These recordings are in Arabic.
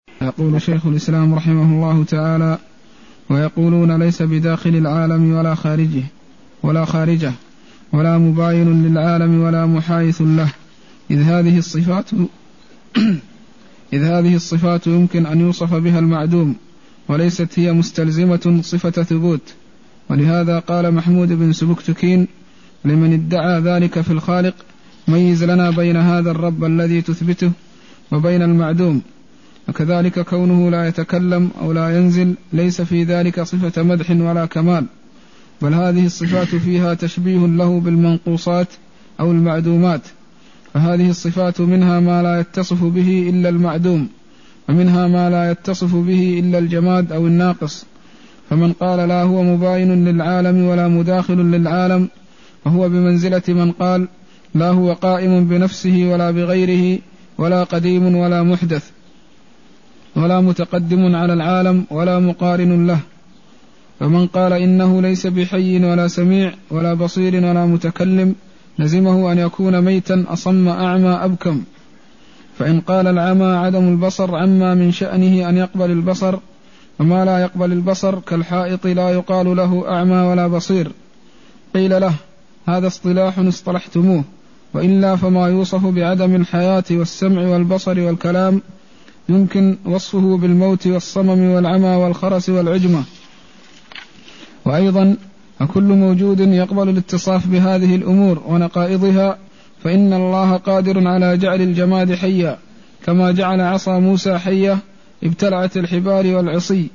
يقول شيخ الإسلام رحمه الله تعالى: ويقولون ليس بداخل العالم ولا خارجه ولا مباين للعالم ولا محايث له، إذ هذه الصفات يمكن أن يوصف بها المعدوم وليست هي مستلزمة صفة ثبوت. ولهذا قال محمود بن سبكتكين لمن ادعى ذلك في الخالق: ميز لنا بين هذا الرب الذي تثبته وبين المعدوم. وكذلك كونه لا يتكلم أو لا ينزل ليس في ذلك صفة مدح ولا كمال، بل هذه الصفات فيها تشبيه له بالمنقوصات أو المعدومات. فهذه الصفات منها ما لا يتصف به إلا المعدوم، ومنها ما لا يتصف به إلا الجماد أو الناقص. فمن قال لا هو مباين للعالم ولا مداخل للعالم وهو بمنزلة من قال لا هو قائم بنفسه ولا بغيره ولا قديم ولا محدث ولا متقدم على العالم ولا مقارن له. فمن قال إنه ليس بحي ولا سميع ولا بصير ولا متكلم لزمه أن يكون ميتا أصم أعمى أبكم. فإن قال العمى عدم البصر عما من شأنه أن يقبل البصر، وما لا يقبل البصر كالحائط لا يقال له أعمى ولا بصير، قيل له هذا اصطلاح اصطلحتموه، وإلا فما يوصف بعدم الحياة والسمع والبصر والكلام يمكن وصفه بالموت والصمم والعمى والخرس والعجمة. وأيضا فكل موجود يقبل الاتصاف بهذه الأمور ونقائضها، فإن الله قادر على جعل الجماد حيا كما جعل عصا موسى حية ابتلعت الحبال والعصي،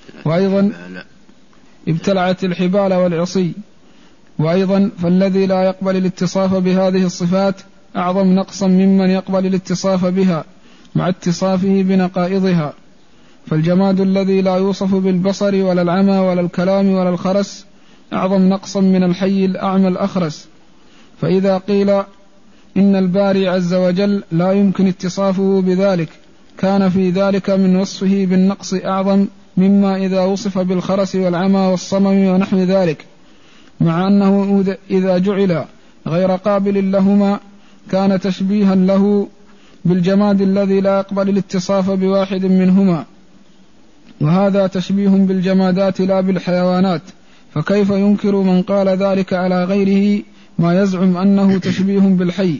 وأيضا فالذي لا يقبل الاتصاف بهذه الصفات أعظم نقصا ممن يقبل الاتصاف بها مع اتصافه بنقائضها. فالجماد الذي لا يوصف بالبصر ولا العمى ولا الكلام ولا الخرس أعظم نقصا من الحي الأعمى الأخرس. فإذا قيل إن الباري عز وجل لا يمكن اتصافه بذلك كان في ذلك من وصفه بالنقص أعظم مما إذا وصف بالخرس والعمى والصمم ونحو ذلك، مع أنه إذا جعل غير قابل لهما كان تشبيها له بالجماد الذي لا يقبل الاتصاف بواحد منهما، وهذا تشبيه بالجمادات لا بالحيوانات. فكيف ينكر من قال ذلك على غيره ما يزعم أنه تشبيه بالحي؟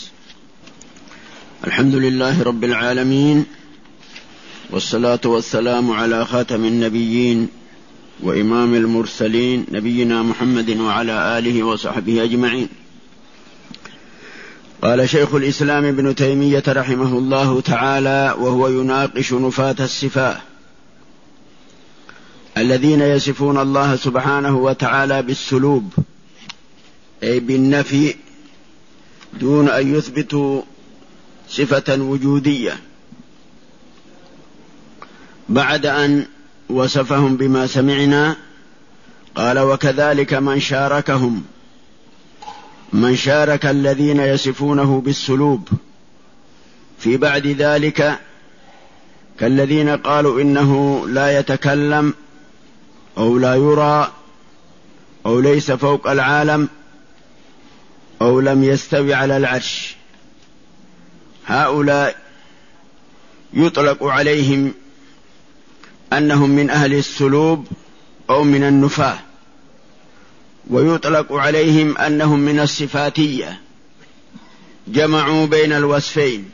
الحمد لله رب العالمين، والصلاة والسلام على خاتم النبيين وإمام المرسلين نبينا محمد وعلى آله وصحبه أجمعين. قال شيخ الإسلام ابن تيمية رحمه الله تعالى وهو يناقش نفاة الصفات الذين يصفون الله سبحانه وتعالى بالسلوب، أي بالنفي، دون أن يثبتوا صفة وجودية، بعد أن وصفهم بما سمعنا. قال وكذلك من شارك الذين يصفونه بالسلوب في بعد ذلك، كالذين قالوا إنه لا يتكلم أو لا يرى أو ليس فوق العالم أو لم يستوي على العرش. هؤلاء يطلق عليهم أنهم من أهل السلوب أو من النفاة، ويطلق عليهم أنهم من الصفاتية، جمعوا بين الوصفين.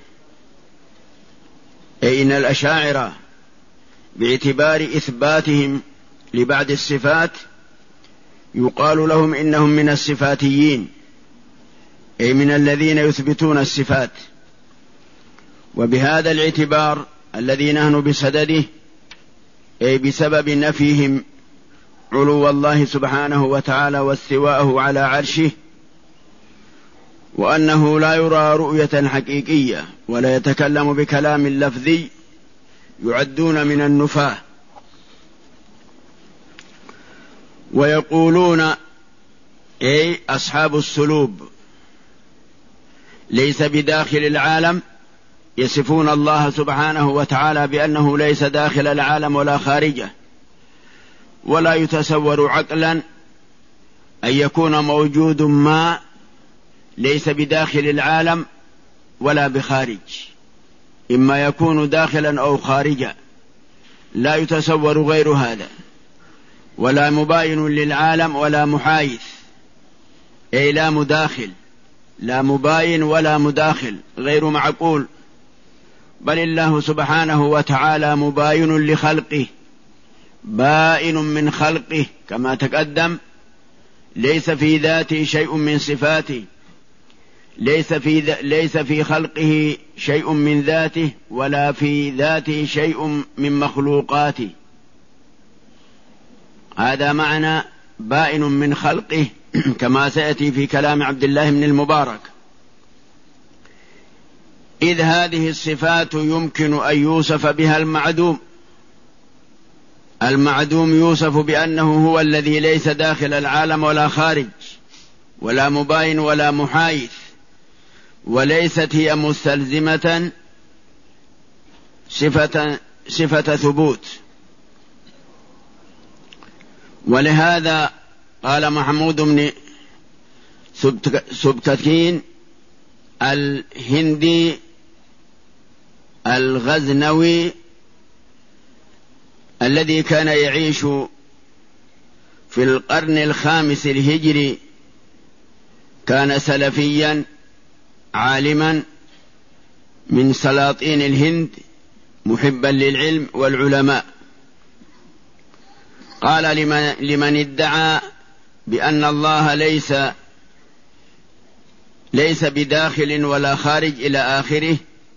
أي إن الأشاعرة باعتبار إثباتهم لبعض الصفات يقال لهم إنهم من الصفاتيين، أي من الذين يثبتون الصفات. وبهذا الاعتبار الذي نحن بصدده، أي بسبب نفيهم علو الله سبحانه وتعالى واستواءه على عرشه، وأنه لا يرى رؤية حقيقية ولا يتكلم بكلام لفظي، يعدون من النفاة. ويقولون أي أصحاب السلوب ليس بداخل العالم، يصفون الله سبحانه وتعالى بأنه ليس داخل العالم ولا خارجه، ولا يتصور عقلا أن يكون موجود ما ليس بداخل العالم ولا بخارج، إما يكون داخلا أو خارجا، لا يتصور غير هذا، ولا مباين للعالم ولا محايث، أي لا مداخل، لا مباين ولا مداخل، غير معقول. بل الله سبحانه وتعالى مباين لخلقه، بائن من خلقه كما تقدم، ليس في ذاته شيء من صفاته، ليس في خلقه شيء من ذاته، ولا في ذاته شيء من مخلوقاته. هذا معنى بائن من خلقه كما سيأتي في كلام عبد الله بن المبارك. إذ هذه الصفات يمكن أن يوصف بها المعدوم. المعدوم يوصف بأنه هو الذي ليس داخل العالم ولا خارج، ولا مباين ولا محايث، وليست هي مستلزمة صفة ثبوت. ولهذا قال محمود بن سبكتكين الهندي الغزنوي الذي كان يعيش في القرن 5 الهجري، كان سلفيا عالما من سلاطين الهند، محبا للعلم والعلماء. قال لمن ادعى بأن الله ليس بداخل ولا خارج إلى آخره،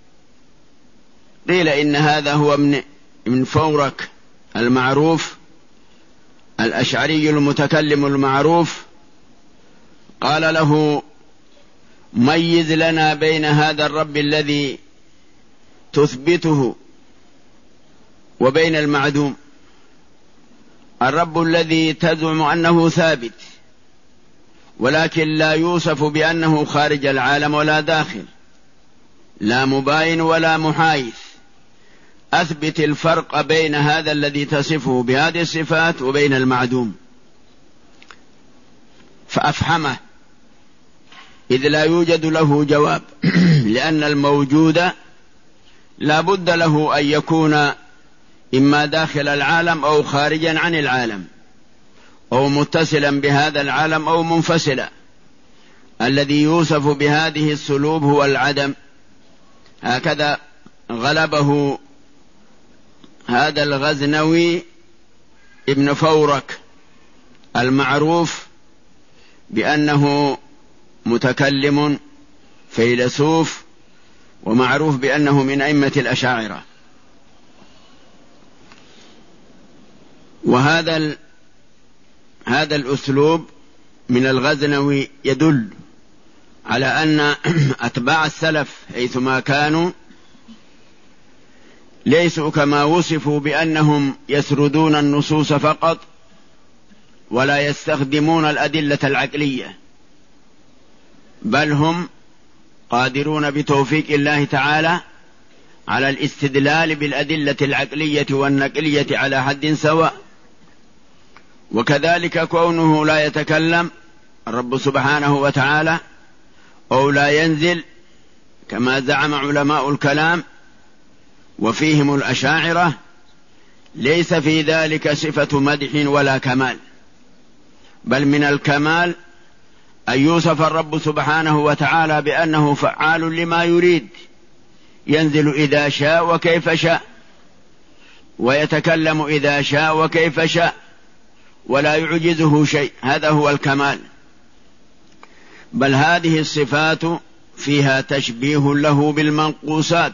قيل إن هذا هو من فورك المعروف الأشعري المتكلم المعروف. قال له: ميز لنا بين هذا الرب الذي تثبته وبين المعدوم. الرب الذي تزعم أنه ثابت ولكن لا يوصف بأنه خارج العالم ولا داخل، لا مباين ولا محايث، أثبت الفرق بين هذا الذي تصفه بهذه الصفات وبين المعدوم، فأفحمه، إذ لا يوجد له جواب، لأن الموجود لا بد له أن يكون إما داخل العالم أو خارجا عن العالم، أو متصلا بهذا العالم أو منفصلا. الذي يوصف بهذه السلوب هو العدم. هكذا غلبه هذا الغزنوي ابن فورك المعروف بأنه متكلم فيلسوف، ومعروف بأنه من أئمة الأشاعرة. وهذا الأسلوب من الغزنوي يدل على أن أتباع السلف حيثما كانوا ليسوا كما وصفوا بأنهم يسردون النصوص فقط ولا يستخدمون الأدلة العقلية، بل هم قادرون بتوفيق الله تعالى على الاستدلال بالأدلة العقلية والنقلية على حد سواء. وكذلك كونه لا يتكلم الرب سبحانه وتعالى أو لا ينزل كما زعم علماء الكلام وفيهم الأشاعرة، ليس في ذلك صفة مدح ولا كمال، بل من الكمال أن يوصف الرب سبحانه وتعالى بأنه فعال لما يريد، ينزل إذا شاء وكيف شاء، ويتكلم إذا شاء وكيف شاء، ولا يعجزه شيء. هذا هو الكمال. بل هذه الصفات فيها تشبيه له بالمنقوصات،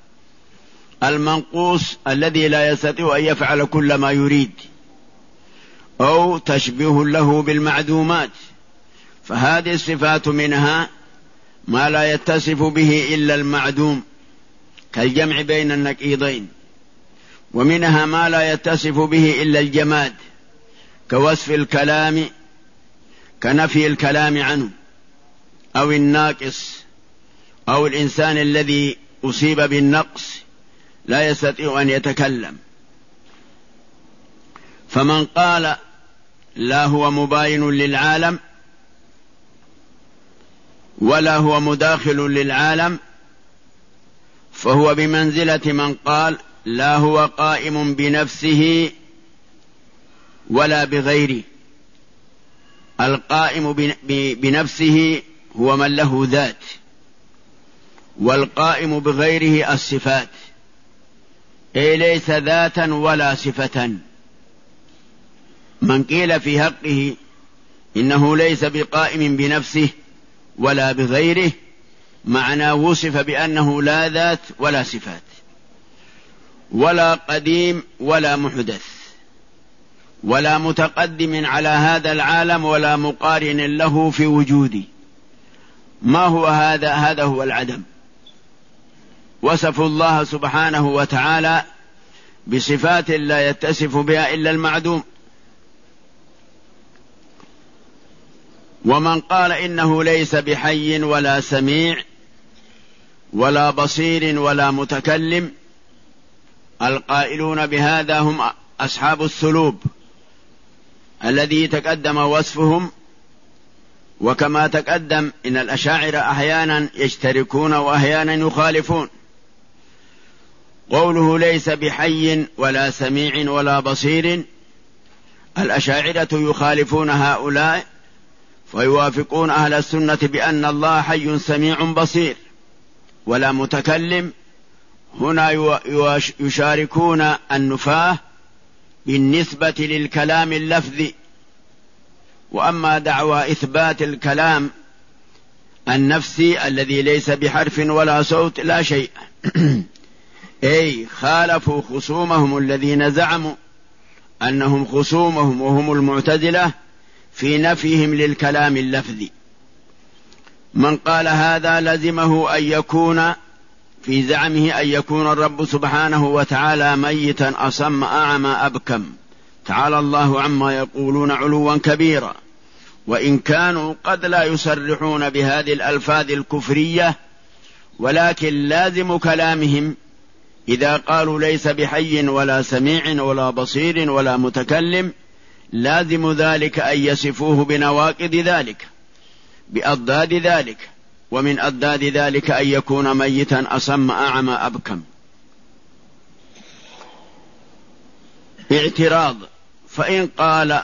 المنقوص الذي لا يستطيع أن يفعل كل ما يريد، أو تشبيه له بالمعدومات. فهذه الصفات منها ما لا يتصف به إلا المعدوم كالجمع بين النقيضين، ومنها ما لا يتصف به إلا الجماد كوصف الكلام كنفي الكلام عنه، أو الناقص، أو الإنسان الذي أصيب بالنقص لا يستطيع أن يتكلم. فمن قال لا هو مباين للعالم ولا هو مداخل للعالم فهو بمنزلة من قال لا هو قائم بنفسه ولا بغيره. القائم بنفسه هو من له ذات، والقائم بغيره الصفات، أي ليس ذاتا ولا صفة. من قيل في حقه إنه ليس بقائم بنفسه ولا بغيره، معنى وصف بأنه لا ذات ولا صفات، ولا قديم ولا محدث، ولا متقدم على هذا العالم، ولا مقارن له في وجوده. ما هو هذا؟ هذا هو العدم. وصفوا الله سبحانه وتعالى بصفات لا يتصف بها إلا المعدوم. ومن قال إنه ليس بحي ولا سميع ولا بصير ولا متكلم، القائلون بهذا هم أصحاب الثلوب الذي تقدم وصفهم. وكما تقدم إن الأشاعرة أحيانا يشتركون وأحيانا يخالفون. قوله ليس بحي ولا سميع ولا بصير، الأشاعرة يخالفون هؤلاء فيوافقون أهل السنة بأن الله حي سميع بصير ولا متكلم. هنا يشاركون النفاة بالنسبة للكلام اللفظي. وأما دعوى إثبات الكلام النفسي الذي ليس بحرف ولا صوت لا شيء أي خالفوا خصومهم الذين زعموا أنهم خصومهم وهم المعتزلة في نفيهم للكلام اللفظي. من قال هذا لزمه أن يكون في زعمه أن يكون الرب سبحانه وتعالى ميتا أصم أعمى أبكم، تعالى الله عما يقولون علوا كبيرا. وإن كانوا قد لا يصرحون بهذه الألفاظ الكفرية، ولكن لازم كلامهم إذا قالوا ليس بحي ولا سميع ولا بصير ولا متكلم، لازم ذلك أن يصفوه بنواقض ذلك، بأضداد ذلك. ومن أضداد ذلك أن يكون ميتا أصم أعمى أبكم. اعتراض: فإن قال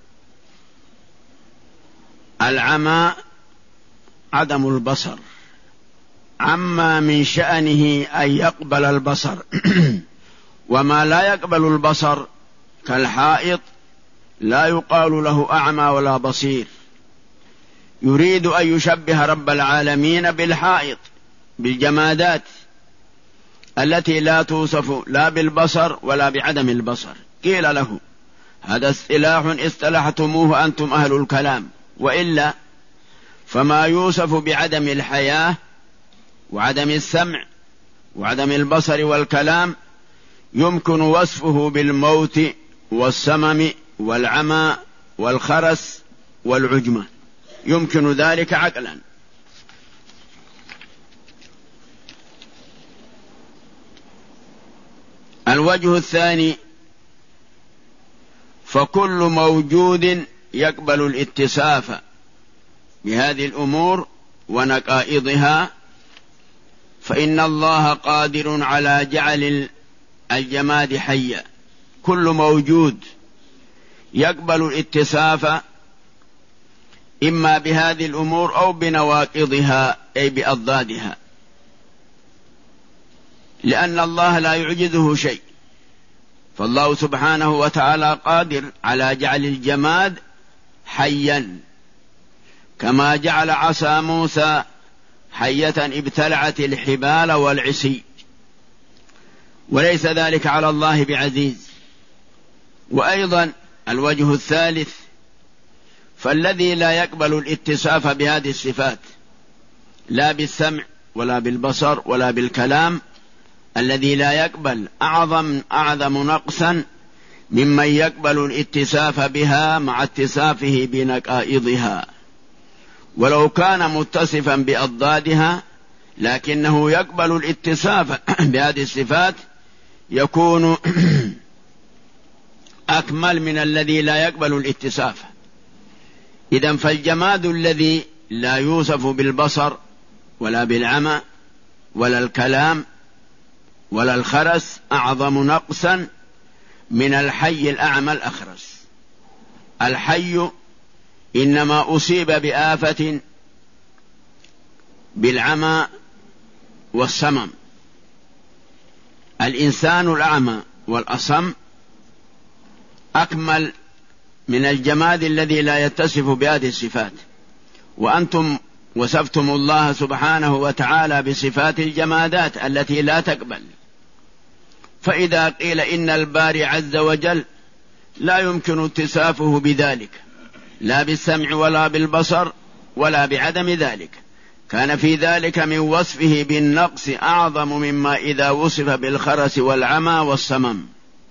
العمى عدم البصر، عما من شأنه أن يقبل البصر وما لا يقبل البصر كالحائط لا يقال له أعمى ولا بصير. يريد أن يشبه رب العالمين بالحائط، بالجمادات التي لا توصف لا بالبصر ولا بعدم البصر. قيل له هذا اصطلاح اصطلحتموه أنتم أهل الكلام، وإلا فما يوصف بعدم الحياة وعدم السمع وعدم البصر والكلام يمكن وصفه بالموت والسمم والعمى والخرس والعجمة، يمكن ذلك عقلا. الوجه الثاني: فكل موجود يقبل الاتصاف بهذه الأمور ونقائضها، فإن الله قادر على جعل الجماد حيا. كل موجود يقبل الاتصاف إما بهذه الأمور أو بنواقضها أي بأضدادها، لأن الله لا يعجزه شيء. فالله سبحانه وتعالى قادر على جعل الجماد حيا، كما جعل عصا موسى حية ابتلعت الحبال والعصي، وليس ذلك على الله بعزيز. وأيضا الوجه الثالث: فالذي لا يقبل الاتصاف بهذه الصفات لا بالسمع ولا بالبصر ولا بالكلام، الذي لا يقبل أعظم نقصا ممن يقبل الاتصاف بها مع اتصافه بنقائضها. ولو كان متصفا بأضدادها لكنه يقبل الاتصاف بهذه الصفات يكون أكمل من الذي لا يقبل الاتصاف. إذن فالجماد الذي لا يوصف بالبصر ولا بالعمى ولا الكلام ولا الخرس أعظم نقصا من الحي الأعمى الأخرس. الحي إنما أصيب بآفة بالعمى والصمم. الإنسان الأعمى والأصم أكمل من الجماد الذي لا يتصف بهذه الصفات، وأنتم وصفتم الله سبحانه وتعالى بصفات الجمادات التي لا تقبل. فإذا قيل إن الباري عز وجل لا يمكن اتصافه بذلك، لا بالسمع ولا بالبصر ولا بعدم ذلك، كان في ذلك من وصفه بالنقص أعظم مما إذا وصف بالخرس والعمى والصمم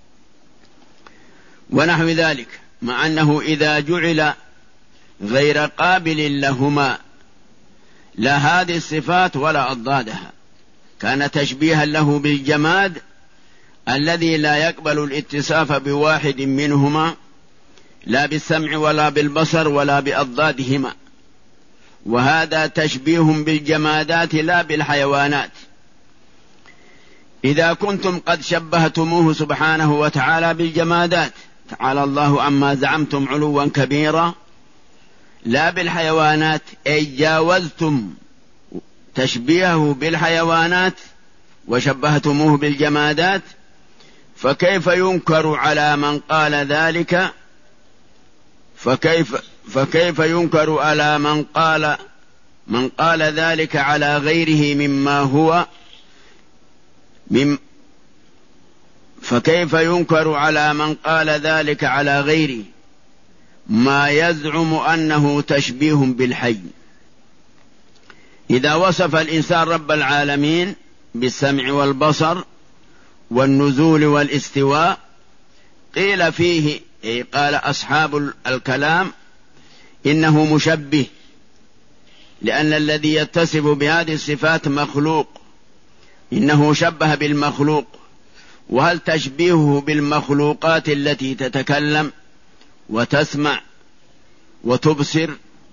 ونحو ذلك، مع أنه إذا جعل غير قابل لهما لا هذه الصفات ولا أضدادها، كان تشبيها له بالجماد الذي لا يقبل الاتصاف بواحد منهما، لا بالسمع ولا بالبصر ولا بأضدادهما، وهذا تشبيه بالجمادات لا بالحيوانات. إذا كنتم قد شبهتموه سبحانه وتعالى بالجمادات، تعالى الله عما زعمتم علوا كبيرا، لا بالحيوانات، أي جاوزتم تشبيهه بالحيوانات وشبهتموه بالجمادات، فكيف ينكر على من قال ذلك؟ فكيف ينكر على من قال ذلك على غيره مما هو فكيف ينكر على من قال ذلك على غيره ما يزعم أنه تشبيه بالحي؟ إذا وصف الإنسان رب العالمين بالسمع والبصر والنزول والاستواء قيل فيه، قال أصحاب الكلام إنه مشبه، لأن الذي يتصف بهذه الصفات مخلوق، إنه شبه بالمخلوق. وهل تشبيهه بالمخلوقات التي تتكلم وتسمع وتبصر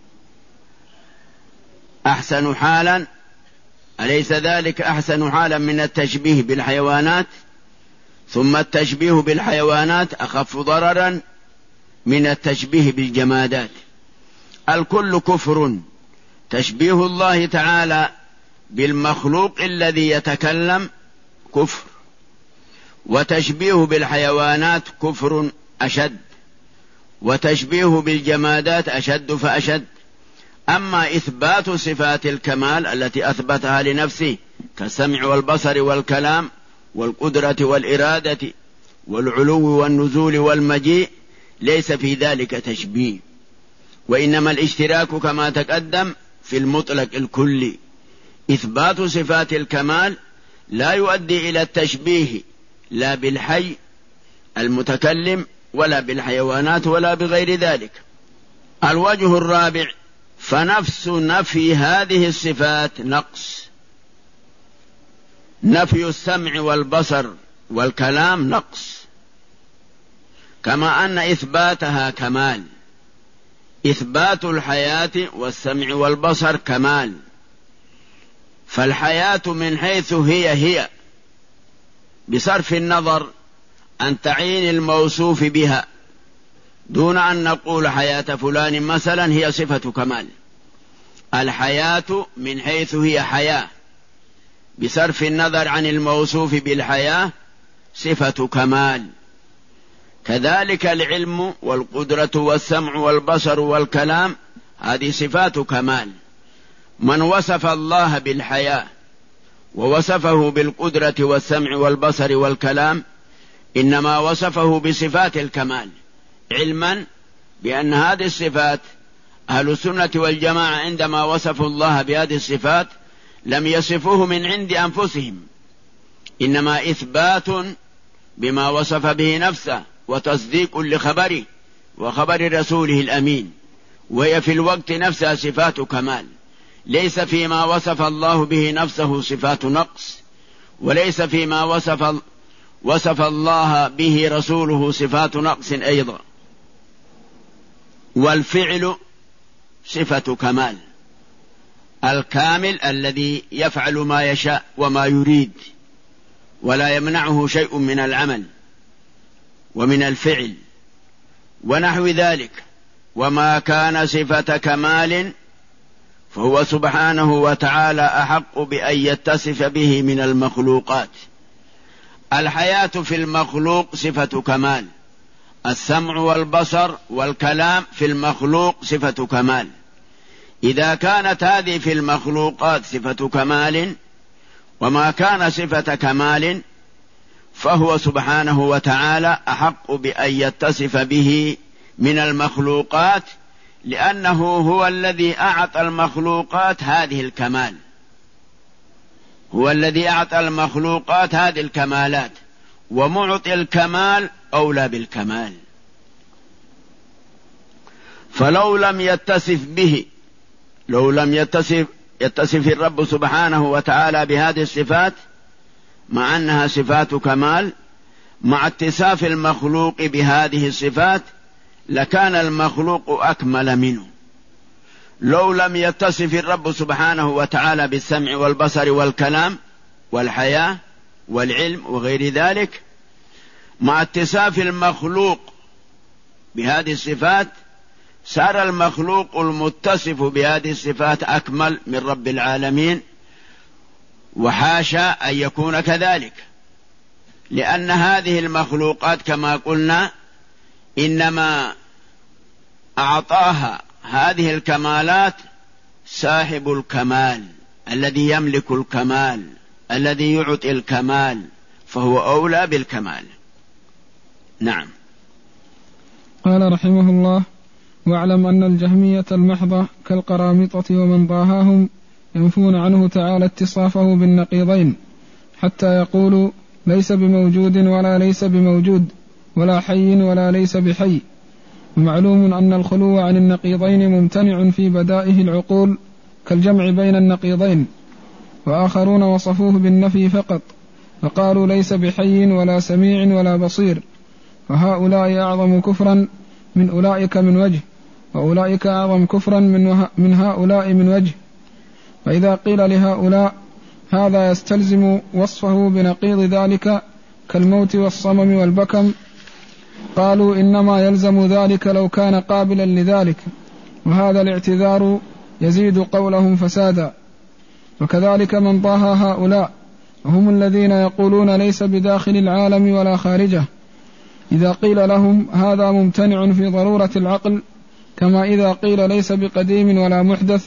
أحسن حالا؟ أليس ذلك أحسن حالا من التشبيه بالحيوانات؟ ثم التشبيه بالحيوانات أخف ضررا من التشبيه بالجمادات. الكل كفر، تشبيه الله تعالى بالمخلوق الذي يتكلم كفر، وتشبيه بالحيوانات كفر أشد، وتشبيه بالجمادات أشد فأشد. أما إثبات صفات الكمال التي أثبتها لنفسه كالسمع والبصر والكلام والقدرة والإرادة والعلو والنزول والمجيء ليس في ذلك تشبيه، وإنما الاشتراك كما تقدم في المطلق الكلي. إثبات صفات الكمال لا يؤدي إلى التشبيه لا بالحي المتكلم ولا بالحيوانات ولا بغير ذلك. الوجه الرابع: فنفس نفي هذه الصفات نقص. نفي السمع والبصر والكلام نقص، كما أن إثباتها كمال. إثبات الحياة والسمع والبصر كمال، فالحياة من حيث هي بصرف النظر عن تعيين الموصوف بها، دون أن نقول حياة فلان مثلا هي صفة كمال. الحياة من حيث هي حياة بصرف النظر عن الموصوف بالحياة صفة كمال. كذلك العلم والقدرة والسمع والبصر والكلام هذه صفات كمال. من وصف الله بالحياة ووصفه بالقدرة والسمع والبصر والكلام إنما وصفه بصفات الكمال، علما بأن هذه الصفات أهل السنة والجماعة عندما وصفوا الله بهذه الصفات لم يصفوه من عند أنفسهم، إنما إثبات بما وصف به نفسه وتصديق لخبره وخبر رسوله الأمين، وهي في الوقت نفسها صفات كمال. ليس فيما وصف الله به نفسه صفات نقص، وليس فيما وصف الله به رسوله صفات نقص أيضا. والفعل صفة كمال، الكامل الذي يفعل ما يشاء وما يريد، ولا يمنعه شيء من العمل ومن الفعل ونحو ذلك. وما كان صفة كمال فهو سبحانه وتعالى أحق بأن يتصف به من المخلوقات. الحياة في المخلوق صفة كمال، السمع والبصر والكلام في المخلوق صفة كمال. إذا كانت هذه في المخلوقات صفة كمال وما كان صفة كمال فهو سبحانه وتعالى أحق بأن يتصف به من المخلوقات، لأنه هو الذي أعطى المخلوقات هذه الكمال، هو الذي أعطى المخلوقات هذه الكمالات، ومعطي الكمال أولى بالكمال. فلو لم يتصف به، لو لم يتصف الرب سبحانه وتعالى بهذه الصفات مع أنها صفات كمال، مع اتصاف المخلوق بهذه الصفات لكان المخلوق أكمل منه. لو لم يتصف الرب سبحانه وتعالى بالسمع والبصر والكلام والحياة والعلم وغير ذلك، مع اتصاف المخلوق بهذه الصفات صار المخلوق المتصف بهذه الصفات أكمل من رب العالمين، وحاشا أن يكون كذلك، لأن هذه المخلوقات كما قلنا إنما أعطاها هذه الكمالات صاحب الكمال الذي يملك الكمال الذي يعطي الكمال، فهو أولى بالكمال. نعم. قال رحمه الله: واعلم أن الجهمية المحضة كالقرامطة ومن ضاهاهم ينفون عنه تعالى اتصافه بالنقيضين، حتى يقولوا ليس بموجود ولا ليس بموجود، ولا حي ولا ليس بحي. ومعلوم أن الخلو عن النقيضين ممتنع في بدائه العقول كالجمع بين النقيضين. وآخرون وصفوه بالنفي فقط، فقالوا ليس بحي ولا سميع ولا بصير، وهؤلاء أعظم كفرا من أولئك من وجه، وأولئك أعظم كفرا من هؤلاء من وجه. فإذا قيل لهؤلاء هذا يستلزم وصفه بنقيض ذلك كالموت والصمم والبكم، قالوا إنما يلزم ذلك لو كان قابلا لذلك، وهذا الاعتذار يزيد قولهم فسادا. وكذلك من ضاهى هؤلاء وهم الذين يقولون ليس بداخل العالم ولا خارجه، إذا قيل لهم هذا ممتنع في ضرورة العقل، كما إذا قيل ليس بقديم ولا محدث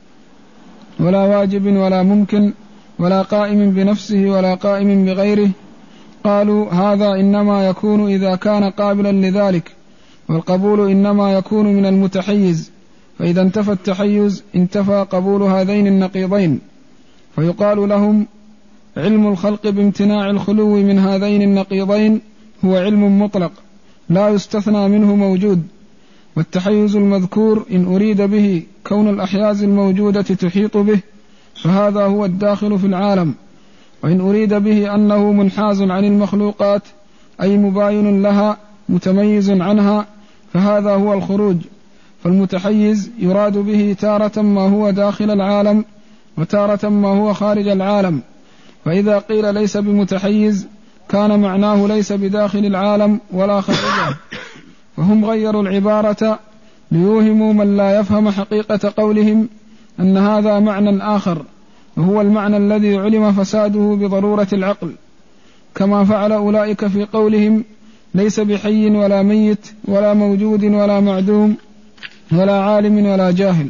ولا واجب ولا ممكن ولا قائم بنفسه ولا قائم بغيره، قالوا هذا إنما يكون إذا كان قابلا لذلك، والقبول إنما يكون من المتحيز، فإذا انتفى التحيز انتفى قبول هذين النقيضين. فيقال لهم علم الخلق بامتناع الخلو من هذين النقيضين هو علم مطلق لا يستثنى منه موجود. والتحيز المذكور إن أريد به كون الأحياز الموجودة تحيط به فهذا هو الداخل في العالم، وإن أريد به أنه منحاز عن المخلوقات أي مباين لها متميز عنها فهذا هو الخروج. فالمتحيز يراد به تارة ما هو داخل العالم وتارة ما هو خارج العالم، فإذا قيل ليس بمتحيز كان معناه ليس بداخل العالم ولا خارجه. وهم غيروا العبارة ليوهموا من لا يفهم حقيقة قولهم أن هذا معنى آخر، وهو المعنى الذي علم فساده بضرورة العقل، كما فعل أولئك في قولهم ليس بحي ولا ميت ولا موجود ولا معدوم ولا عالم ولا جاهل.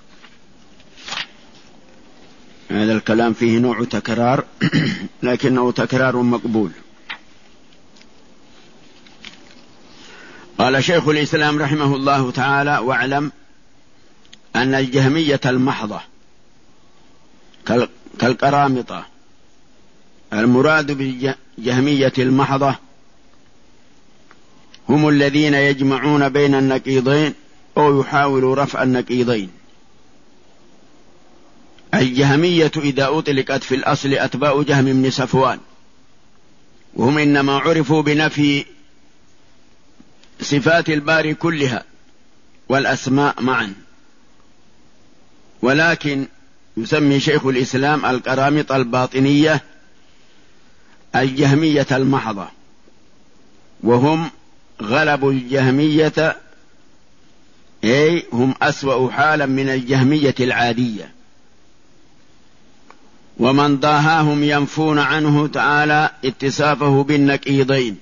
هذا الكلام فيه نوع تكرار لكنه تكرار مقبول. قال شيخ الإسلام رحمه الله تعالى: واعلم أن الجهمية المحضة كالقرامطة، المراد بالجهمية المحضة هم الذين يجمعون بين النقيضين أو يحاولوا رفع النقيضين. الجهمية إذا أطلقت في الأصل أتباع جهم بن صفوان، وهم إنما عرفوا بنفي صفات الباري كلها والأسماء معا، ولكن يسمي شيخ الإسلام القرامطة الباطنية الجهمية المحضة، وهم غلبوا الجهمية، أي هم أسوأ حالا من الجهمية العادية. ومن ضاهاهم ينفون عنه تعالى اتصافه بالنقيضين،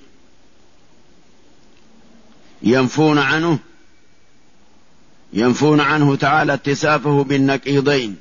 ينفون عنه تعالى اتصافه بالنقيضين،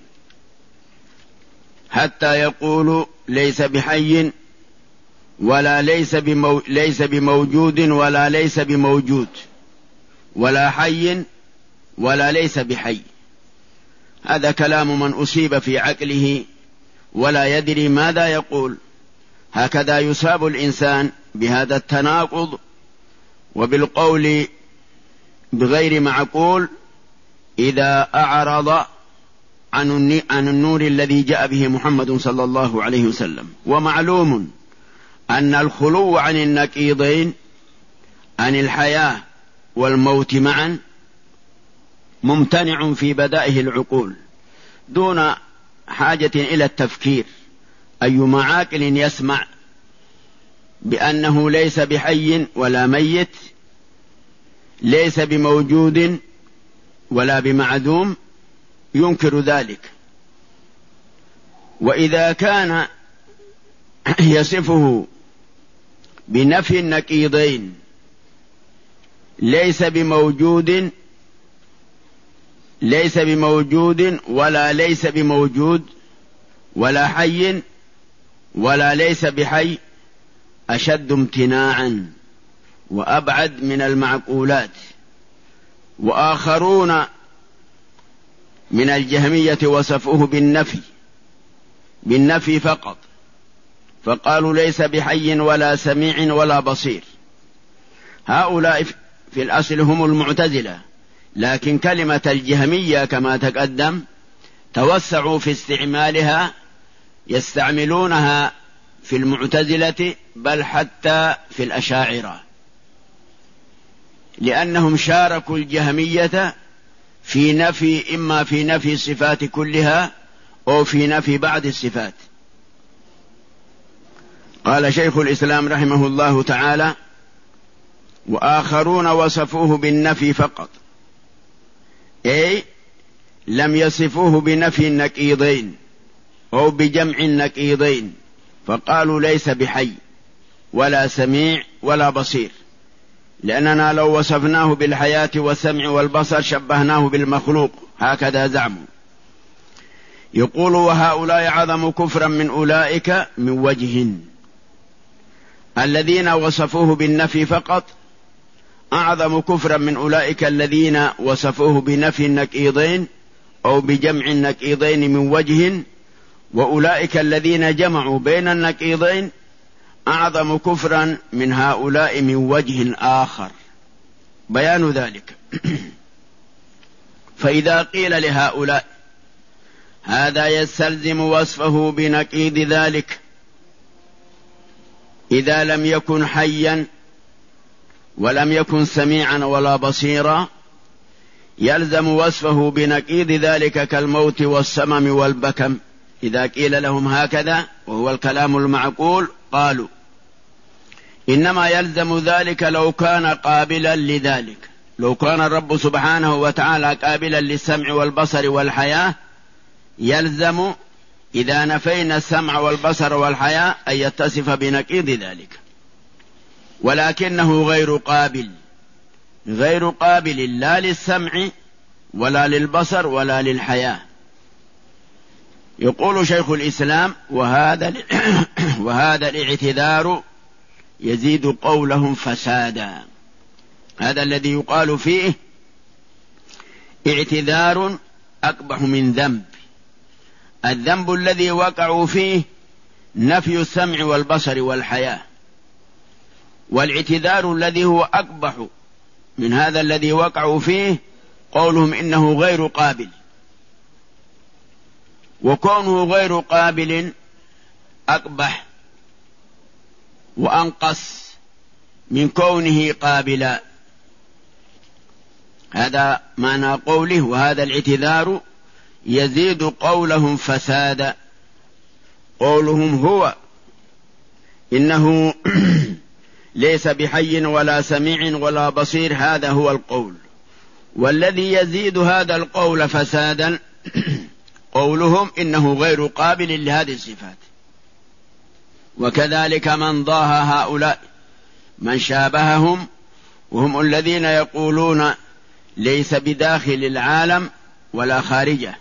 حتى يقول ليس بحي ولا ليس بموجود ولا ليس بموجود، ولا حي ولا ليس بحي. هذا كلام من أصيب في عقله ولا يدري ماذا يقول. هكذا يصاب الإنسان بهذا التناقض وبالقول بغير معقول إذا أعرض عن النور الذي جاء به محمد صلى الله عليه وسلم. ومعلوم أن الخلو عن النقيضين، عن الحياة والموت معا، ممتنع في بدائه العقول دون حاجة إلى التفكير. أيما عاقل يسمع بأنه ليس بحي ولا ميت، ليس بموجود ولا بمعدوم، ينكر ذلك. وإذا كان يصفه بنفي النقيضين، ليس بموجود ولا ليس بموجود ولا حي ولا ليس بحي، أشد امتناعا وأبعد من المعقولات. وآخرون من الجهمية وصفوه بالنفي فقط، فقالوا ليس بحي ولا سميع ولا بصير. هؤلاء في الأصل هم المعتزلة، لكن كلمة الجهمية كما تقدم توسعوا في استعمالها، يستعملونها في المعتزلة بل حتى في الأشاعرة، لأنهم شاركوا الجهمية في نفي، إما في نفي الصفات كلها أو في نفي بعض الصفات. قال شيخ الإسلام رحمه الله تعالى: وآخرون وصفوه بالنفي فقط، أي لم يصفوه بنفي النقيضين أو بجمع النقيضين، فقالوا ليس بحي ولا سميع ولا بصير، لأننا لو وصفناه بالحياة والسمع والبصر شبهناه بالمخلوق، هكذا زعموا. يقول: وهؤلاء عظم كفرا من أولئك من وجه. الذين وصفوه بالنفي فقط أعظم كفرا من أولئك الذين وصفوه بنفي النقيضين أو بجمع النقيضين من وجه، وأولئك الذين جمعوا بين النقيضين أعظم كفرا من هؤلاء من وجه آخر. بيان ذلك. فإذا قيل لهؤلاء هذا يستلزم وصفه بنقيض ذلك إذا لم يكن حيا ولم يكن سميعا ولا بصيرا، يلزم وصفه بنقيض ذلك كالموت والسمم والبكم. إذا قيل لهم هكذا وهو الكلام المعقول، قالوا إنما يلزم ذلك لو كان قابلا لذلك. لو كان الرب سبحانه وتعالى قابلا للسمع والبصر والحياة، يلزم إذا نفينا السمع والبصر والحياة أن يتصف بنقيض ذلك، ولكنه غير قابل لا للسمع ولا للبصر ولا للحياة. يقول شيخ الإسلام: وهذا الاعتذار يزيد قولهم فسادا. هذا الذي يقال فيه اعتذار أقبح من ذنب. الذنب الذي وقعوا فيه نفي السمع والبصر والحياة، والاعتذار الذي هو أقبح من هذا الذي وقعوا فيه قولهم إنه غير قابل. وكونه غير قابل أقبح وأنقص من كونه قابلا. هذا معنى قوله: وهذا الاعتذار يزيد قولهم فسادا. قولهم هو إنه ليس بحي ولا سميع ولا بصير، هذا هو القول. والذي يزيد هذا القول فسادا قولهم إنه غير قابل لهذه الصفات. وكذلك من ضاهى هؤلاء من شابههم، وهم الذين يقولون ليس بداخل العالم ولا خارجه،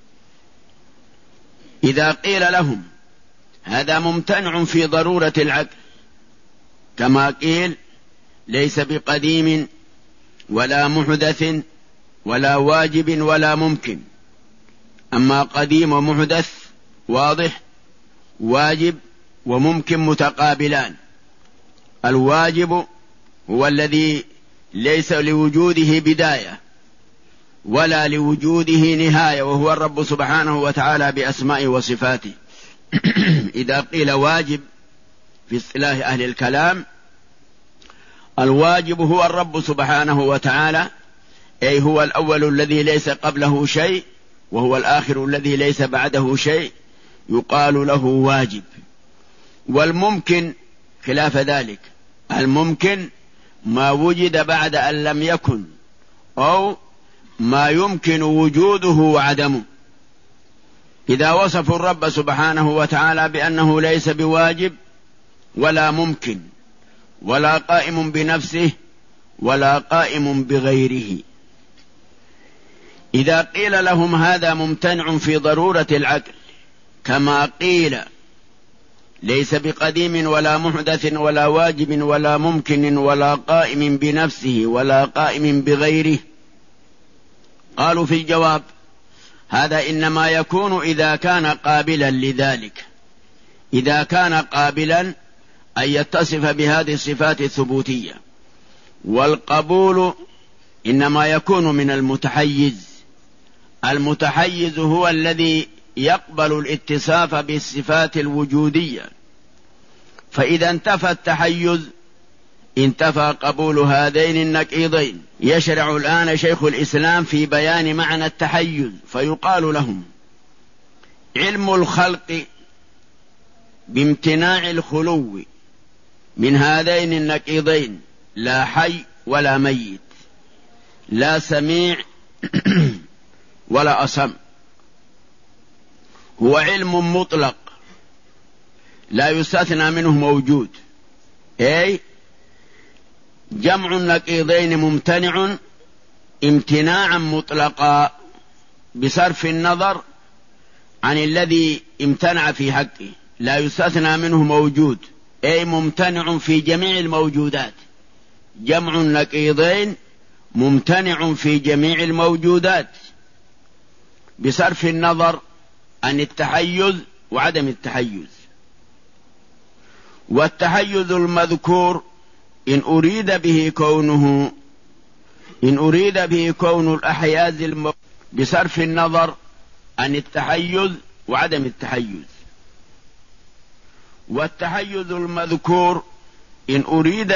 إذا قيل لهم هذا ممتنع في ضرورة العقل، كما قيل ليس بقديم ولا محدث ولا واجب ولا ممكن. أما قديم ومحدث واضح، واجب وممكن متقابلان. الواجب هو الذي ليس لوجوده بداية ولا لوجوده نهاية، وهو الرب سبحانه وتعالى بأسمائه وصفاته. إذا قيل واجب في اصطلاح أهل الكلام، الواجب هو الرب سبحانه وتعالى، أي هو الأول الذي ليس قبله شيء، وهو الآخر الذي ليس بعده شيء، يقال له واجب. والممكن خلاف ذلك، الممكن ما وجد بعد أن لم يكن، أو ما يمكن وجوده وعدمه. إذا وصفوا الرب سبحانه وتعالى بأنه ليس بواجب ولا ممكن ولا قائم بنفسه ولا قائم بغيره، إذا قيل لهم هذا ممتنع في ضرورة العقل، كما قيل ليس بقديم ولا محدث ولا واجب ولا ممكن ولا قائم بنفسه ولا قائم بغيره، قالوا في الجواب هذا إنما يكون إذا كان قابلا لذلك، إذا كان قابلا أن يتصف بهذه الصفات الثبوتية. والقبول إنما يكون من المتحيز. المتحيز هو الذي يقبل الاتصاف بالصفات الوجودية، فإذا انتفى التحيز انتفى قبول هذين النقيضين. يشرع الآن شيخ الإسلام في بيان معنى التحيز، فيقال لهم علم الخلق بامتناع الخلو من هذين النقيضين، لا حي ولا ميت، لا سميع ولا أصم، هو علم مطلق لا يستثنى منه موجود، أي جمع النقيضين ممتنع امتناعا مطلقا بصرف النظر عن الذي امتنع في حقه، لا يستثنى منه موجود، أي ممتنع في جميع الموجودات. جمع النقيضين ممتنع في جميع الموجودات بصرف النظر عن التحيز وعدم التحيز. والتحيز المذكور إن أريد به كون الأحياز بصرف النظر عن التحيز وعدم التحيز. والتحيز المذكور إن أريد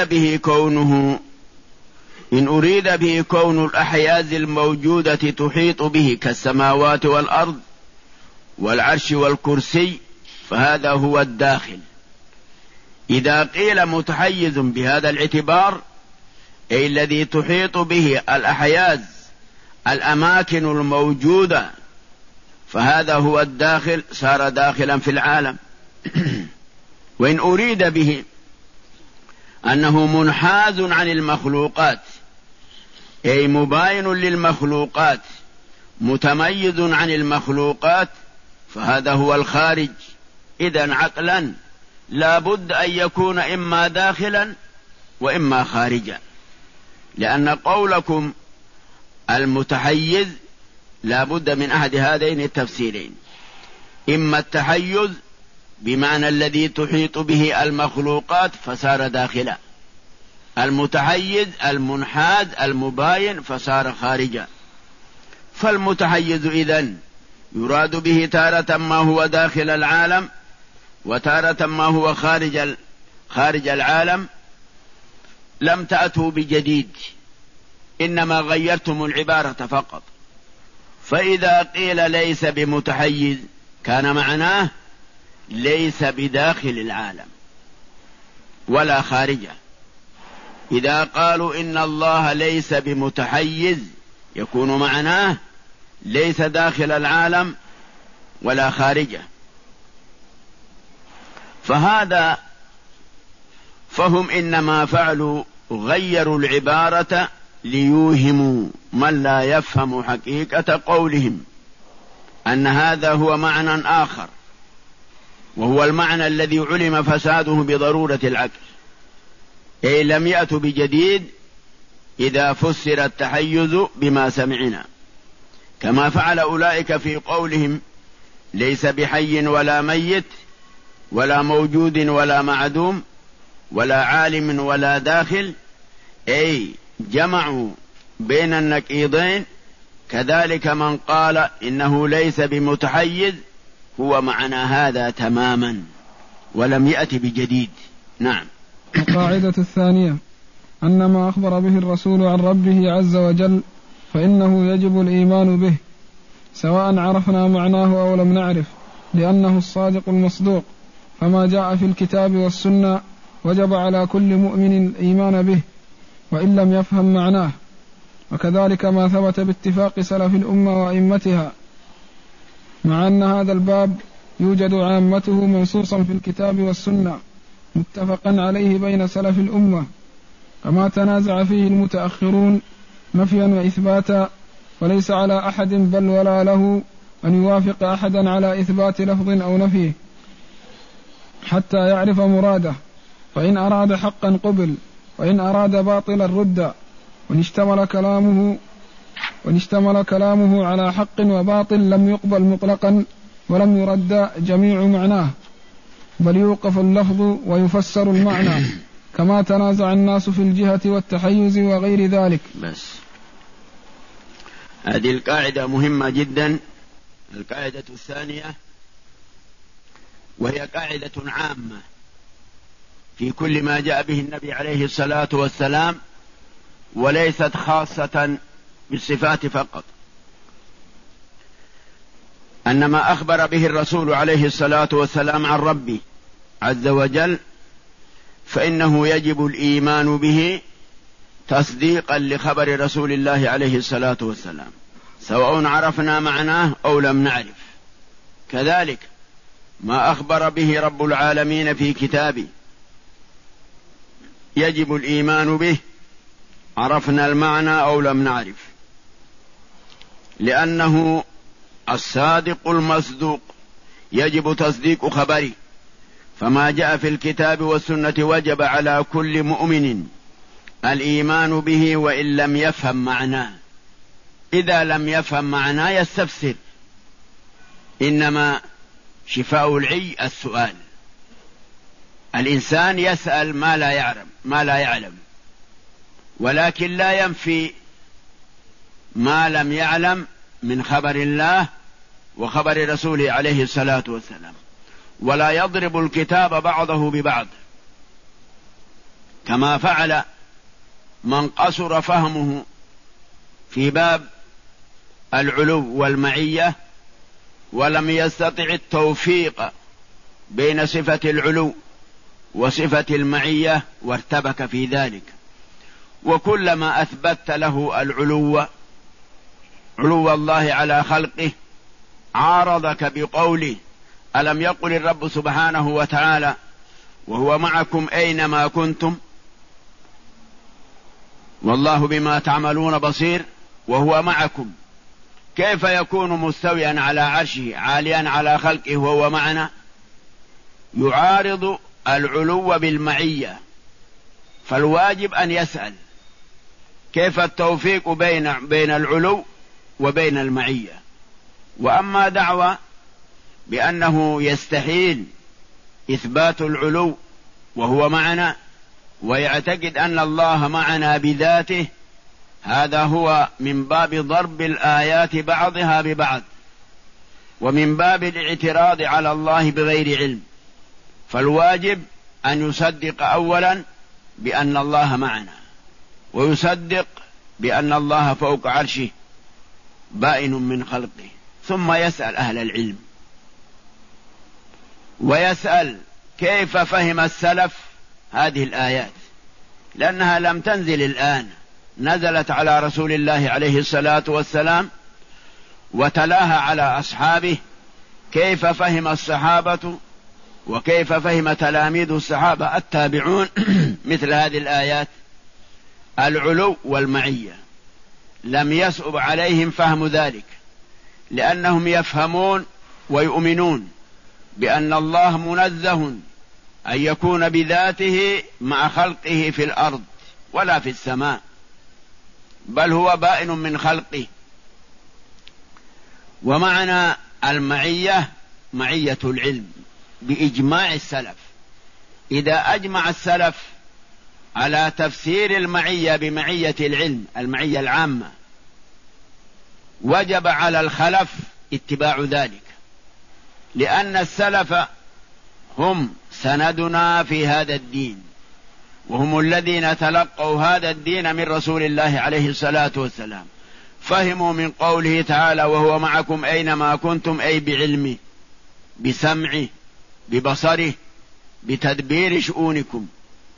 به كون الأحياز الموجودة تحيط به كالسماوات والأرض والعرش والكرسي، فهذا هو الداخل. إذا قيل متحيز بهذا الاعتبار، أي الذي تحيط به الأحياز الأماكن الموجودة، فهذا هو الداخل، صار داخلا في العالم. وإن أريد به أنه منحاز عن المخلوقات، أي مباين للمخلوقات متميز عن المخلوقات، فهذا هو الخارج. إذن عقلا لا بد أن يكون إما داخلا وإما خارجا، لأن قولكم المتحيز لا بد من أحد هذين التفسيرين، إما التحيز بمعنى الذي تحيط به المخلوقات فصار داخلا، المتحيز المنحاز المباين فصار خارجا. فالمتحيز إذن يراد به تارة ما هو داخل العالم وتارة ما هو خارج العالم. لم تأتوا بجديد، إنما غيرتم العبارة فقط. فإذا قيل ليس بمتحيز كان معناه ليس بداخل العالم، ولا خارجة. إذا قالوا إن الله ليس بمتحيز يكون معناه ليس داخل العالم ولا خارجه. فهم إنما فعلوا غيروا العبارة ليوهموا من لا يفهم حقيقة قولهم أن هذا هو معنى آخر، وهو المعنى الذي علم فساده بضرورة العقل، أي لم يأتوا بجديد إذا فسر التحيز بما سمعنا، كما فعل أولئك في قولهم ليس بحي ولا ميت ولا موجود ولا معدوم ولا عالم ولا داخل، أي جمعوا بين النقيضين. كذلك من قال إنه ليس بمتحيز هو معنى هذا تماما ولم يأتي بجديد. نعم. القاعدة الثانية أن ما أخبر به الرسول عن ربه عز وجل فإنه يجب الإيمان به سواء عرفنا معناه أو لم نعرف، لأنه الصادق المصدوق، فما جاء في الكتاب والسنة وجب على كل مؤمن الإيمان به وإن لم يفهم معناه. وكذلك ما ثبت باتفاق سلف الأمة وأئمتها، مع أن هذا الباب يوجد عامته منصوصا في الكتاب والسنة متفقا عليه بين سلف الأمة، كما تنازع فيه المتأخرون نفيا وإثباتا، وليس على أحد بل ولا له أن يوافق أحدا على إثبات لفظ أو نفيه حتى يعرف مراده، فإن أراد حقا قبل وإن أراد باطلا رد، وإن اشتمل كلامه على حق وباطل لم يقبل مطلقا ولم يرد جميع معناه، بل يوقف اللفظ ويفسر المعنى، كما تنازع الناس في الجهة والتحيز وغير ذلك. بس هذه القاعدة مهمة جدا. القاعدة الثانية وهي قاعدة عامة في كل ما جاء به النبي عليه الصلاة والسلام، وليست خاصة بالصفات فقط، أن ما أخبر به الرسول عليه الصلاة والسلام عن ربه عز وجل فإنه يجب الإيمان به تصديقا لخبر رسول الله عليه الصلاة والسلام، سواء عرفنا معناه أو لم نعرف. كذلك ما أخبر به رب العالمين في كتابه يجب الإيمان به عرفنا المعنى أو لم نعرف، لأنه الصادق المصدوق يجب تصديق خبره، فما جاء في الكتاب والسنة وجب على كل مؤمن الإيمان به وإن لم يفهم معناه. إذا لم يفهم معناه يستفسر، إنما شفاء العي السؤال. الإنسان يسأل ما لا يعلم، ولكن لا ينفي ما لم يعلم من خبر الله وخبر رسوله عليه الصلاة والسلام، ولا يضرب الكتاب بعضه ببعض، كما فعل من قصر فهمه في باب العلو والمعية ولم يستطع التوفيق بين صفة العلو وصفة المعية وارتبك في ذلك. وكلما أثبت له علو الله على خلقه عارضك بقوله ألم يقل الرب سبحانه وتعالى وهو معكم أينما كنتم والله بما تعملون بصير، وهو معكم، كيف يكون مستويا على عرشه عاليا على خلقه وهو معنا؟ يعارض العلو بالمعية، فالواجب أن يسأل كيف التوفيق بين العلو وبين المعية. وأما دعوى بأنه يستحيل إثبات العلو وهو معنا ويعتقد أن الله معنا بذاته، هذا هو من باب ضرب الآيات بعضها ببعض، ومن باب الاعتراض على الله بغير علم. فالواجب أن يصدق أولا بأن الله معنا، ويصدق بأن الله فوق عرشه بائن من خلقه، ثم يسأل أهل العلم ويسأل كيف فهم السلف هذه الآيات، لأنها لم تنزل الآن، نزلت على رسول الله عليه الصلاة والسلام وتلاها على أصحابه. كيف فهم الصحابة وكيف فهم تلاميذ الصحابة التابعون مثل هذه الآيات؟ العلو والمعية لم يصعب عليهم فهم ذلك، لأنهم يفهمون ويؤمنون بأن الله منزه أن يكون بذاته مع خلقه في الأرض ولا في السماء، بل هو بائن من خلقه. ومعنى المعية معية العلم بإجماع السلف. إذا أجمع السلف على تفسير المعية بمعية العلم، المعية العامة، وجب على الخلف اتباع ذلك، لأن السلف هم سندنا في هذا الدين، وهم الذين تلقوا هذا الدين من رسول الله عليه الصلاة والسلام. فهموا من قوله تعالى: وهو معكم أينما كنتم، أي بعلمه، بسمعه، ببصره، بتدبير شؤونكم.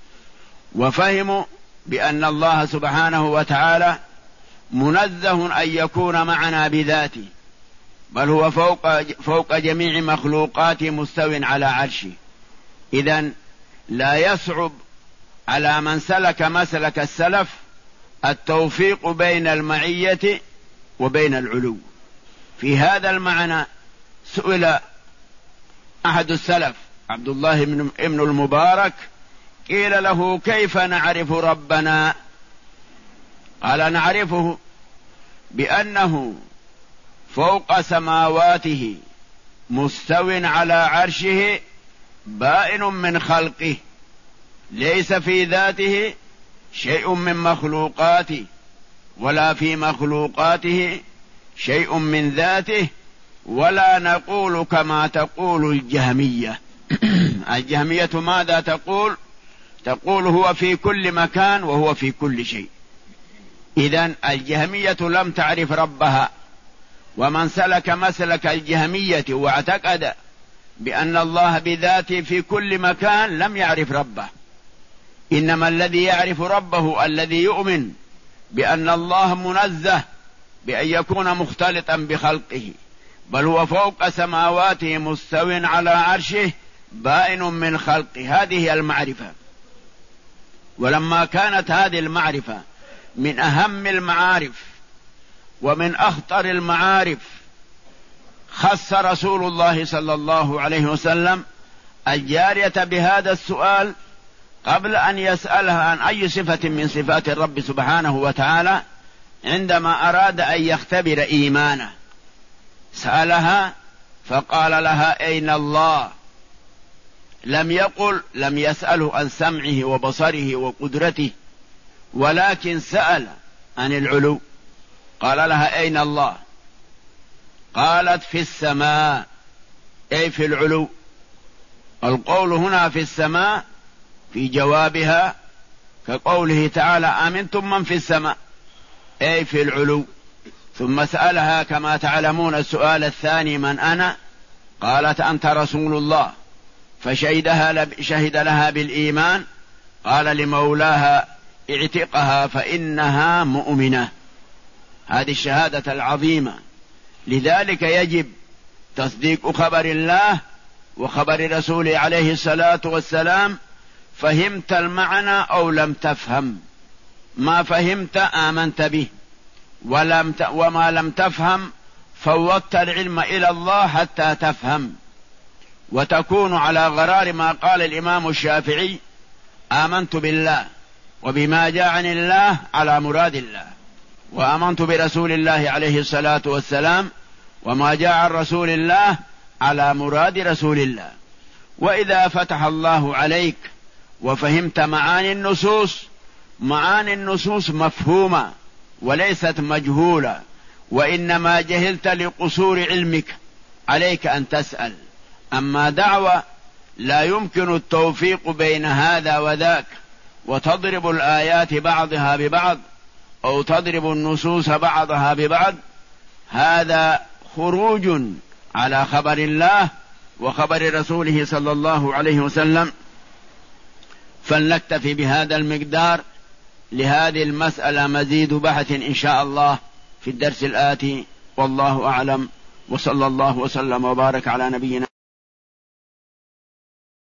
وفهموا بأن الله سبحانه وتعالى منزه أن يكون معنا بذاته، بل هو فوق جميع مخلوقاته مستو على عرشه. إذن لا يصعب على من سلك مسلك السلف التوفيق بين المعية وبين العلو. في هذا المعنى سئل أحد السلف عبد الله بن المبارك، قيل له: كيف نعرف ربنا؟ قال: نعرفه بأنه فوق سماواته مستو على عرشه بائن من خلقه، ليس في ذاته شيء من مخلوقاته، ولا في مخلوقاته شيء من ذاته، ولا نقول كما تقول الجهمية. الجهمية ماذا تقول؟ تقول هو في كل مكان وهو في كل شيء. إذن الجهمية لم تعرف ربها، ومن سلك مسلك الجهمية واعتقد بأن الله بذاته في كل مكان لم يعرف ربه. إنما الذي يعرف ربه الذي يؤمن بأن الله منزه بأن يكون مختلطا بخلقه، بل هو فوق سماواته مستو على عرشه بائن من خلقه. هذه هي المعرفة. ولما كانت هذه المعرفة من أهم المعارف ومن أخطر المعارف، خص رسول الله صلى الله عليه وسلم الجارية بهذا السؤال قبل أن يسألها عن أي صفة من صفات الرب سبحانه وتعالى، عندما أراد أن يختبر إيمانه سألها فقال لها: أين الله؟ لم يسأله عن سمعه وبصره وقدرته، ولكن سأل عن العلو. قال لها: أين الله؟ قالت: في السماء، أي في العلو. القول هنا في السماء في جوابها كقوله تعالى: أمنتم من في السماء، أي في العلو. ثم سألها كما تعلمون السؤال الثاني: من أنا؟ قالت: أنت رسول الله. فشهد لها بالإيمان. قال لمولاها: اعتقها فإنها مؤمنة. هذه الشهادة العظيمة. لذلك يجب تصديق خبر الله وخبر رسوله عليه الصلاة والسلام. فهمت المعنى أو لم تفهم، ما فهمت آمنت به، وما لم تفهم فوضت العلم إلى الله حتى تفهم، وتكون على غرار ما قال الإمام الشافعي: آمنت بالله وبما جاء عن الله على مراد الله، وآمنت برسول الله عليه الصلاة والسلام وما جاء عن رسول الله على مراد رسول الله. وإذا فتح الله عليك وفهمت معاني النصوص مفهومة وليست مجهولة، وإنما جهلت لقصور علمك، عليك أن تسأل. أما دعوة لا يمكن التوفيق بين هذا وذاك، وتضرب الآيات بعضها ببعض أو تضرب النصوص بعضها ببعض، هذا خروج على خبر الله وخبر رسوله صلى الله عليه وسلم. فلنكتفي بهذا المقدار. لهذه المسألة مزيد بحث إن شاء الله في الدرس الآتي، والله أعلم، وصلى الله وسلم وبارك على نبينا.